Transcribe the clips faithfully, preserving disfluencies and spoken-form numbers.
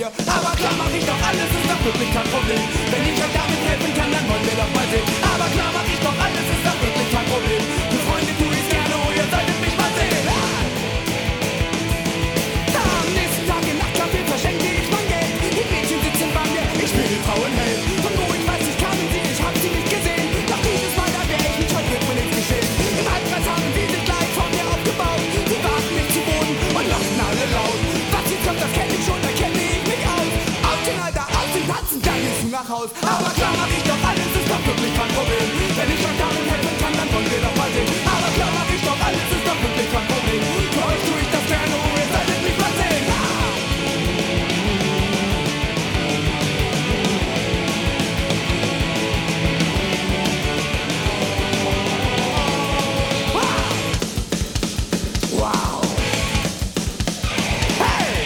dir. Aber klar mach ich doch alles, ist doch wirklich kein Problem. Wenn ich euch damit helfen kann, dann wollen wir doch mal sehen. Aber klar mach ich doch alles, ist doch wirklich kein Problem. Für Freunde tu ich's gerne, oh ihr solltet mich mal sehen. Da am nächsten Tag im Nachtcafé verschenke ich mein Geld. Die Mädchen sitzen bei mir, ich bin die Frauenheld. Von wo ich weiß, ich kamen sie, ich hab sie nicht gesehen. Doch dieses Mal, da wär ich nicht heute wird mir nichts geschehen. Im Halbkreis haben sie sich gleich vor mir aufgebaut. Sie warfen mich zu Boden und lachten alle laut. Was jetzt kommt, das kenn ich schon, da kenne ich mich aus. Auf den Alter, auf den Tatzen, dann gehst du nach Haus. Aber klar mach ich doch alles, ist doch wirklich kein Problem. Wenn ich euch damit helfen kann, dann wollen wir doch mal sehen. Aber klar mach ich doch alles, ist doch wirklich kein Problem. Für euch tu ich das gerne, oh ihr solltet mich mal sehen. Wow! Hey!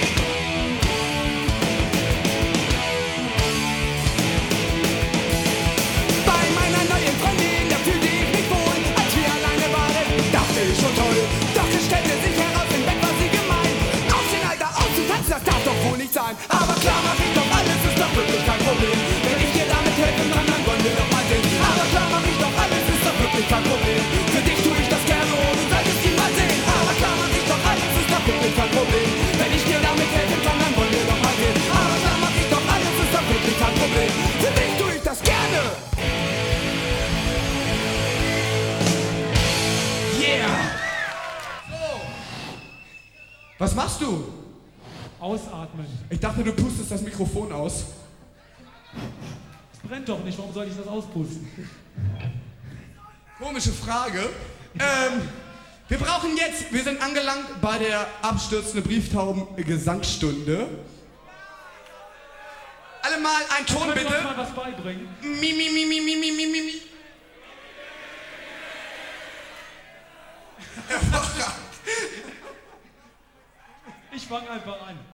Bei meiner neuen Freundin, da fühlte ich mich wohl. Als wir alleine waren, dachte ich schon toll. Doch es stellte sich heraus, im Bett war sie gemein. Auf den Alter, auszutanzen, das darf doch wohl nicht sein. Aber klar mach ich doch alles, ist doch wirklich kein Problem. Wenn ich dir damit helfen kann, dann wollen wir doch mal sehen. Aber klar mach ich doch alles, ist doch wirklich kein Problem. Für dich tu ich das gerne, oh du solltest ihn mal sehen. Aber klar mach ich doch alles, ist doch wirklich kein Problem. Wenn ich dir damit helfen kann, dann wollen wir doch mal sehen. Aber klar mach ich doch alles, ist doch wirklich kein Problem. Für dich tu ich das gerne. Yeah! Was machst du? Ausatmen. Ich dachte, du pustest das Mikrofon aus. Es brennt doch nicht, warum soll ich das auspusten? Komische Frage. Ähm, wir brauchen jetzt, wir sind angelangt bei der abstürzende Brieftauben-Gesangsstunde. Alle mal ein Ton Könnt ihr uns bitte. mal was beibringen? Mi, mi, mi, mi, mi, mi, mi,